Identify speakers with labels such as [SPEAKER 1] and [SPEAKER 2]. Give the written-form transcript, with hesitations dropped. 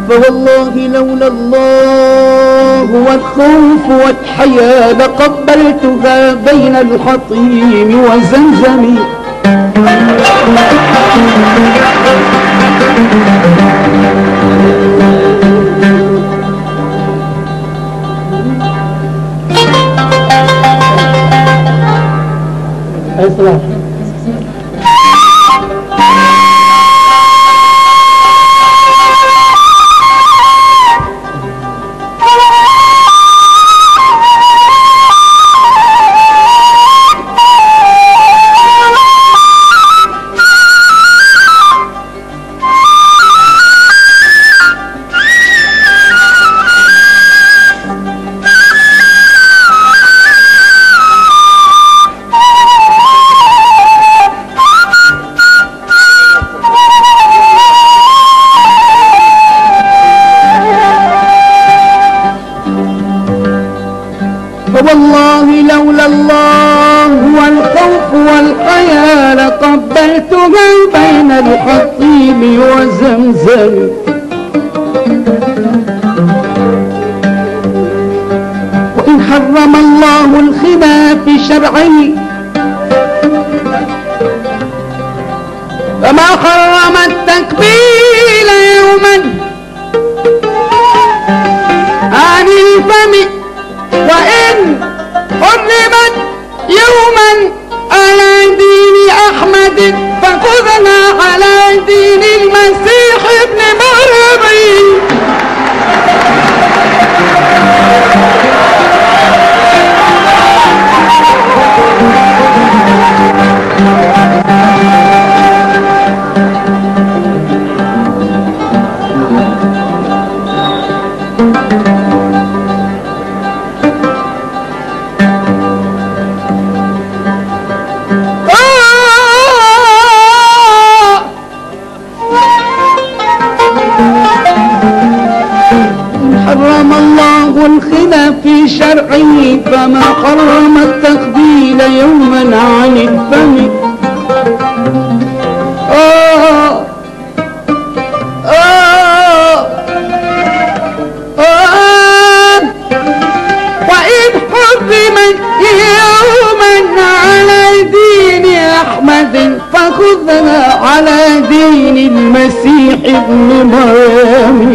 [SPEAKER 1] فوالله لولا الله والخوف والحياء لقبلتها بين الحطيم وزمزم. فوالله لولا الله والخوف والحياء لقبلتها بين الحطيم وزمزم. وإن حرم الله الخنا في شرعه فما حرم التكبيل يوما عن الفم. وإن حرمت يوما على دين أحمد فخذنا على دين المسيح ابن مريم. حرم الله الخنا في شرعه فما حرم التقبيل يوما عن الفم. وإن حرمت يوما على دين أحمد فخذها على دين المسيح ابن مريم.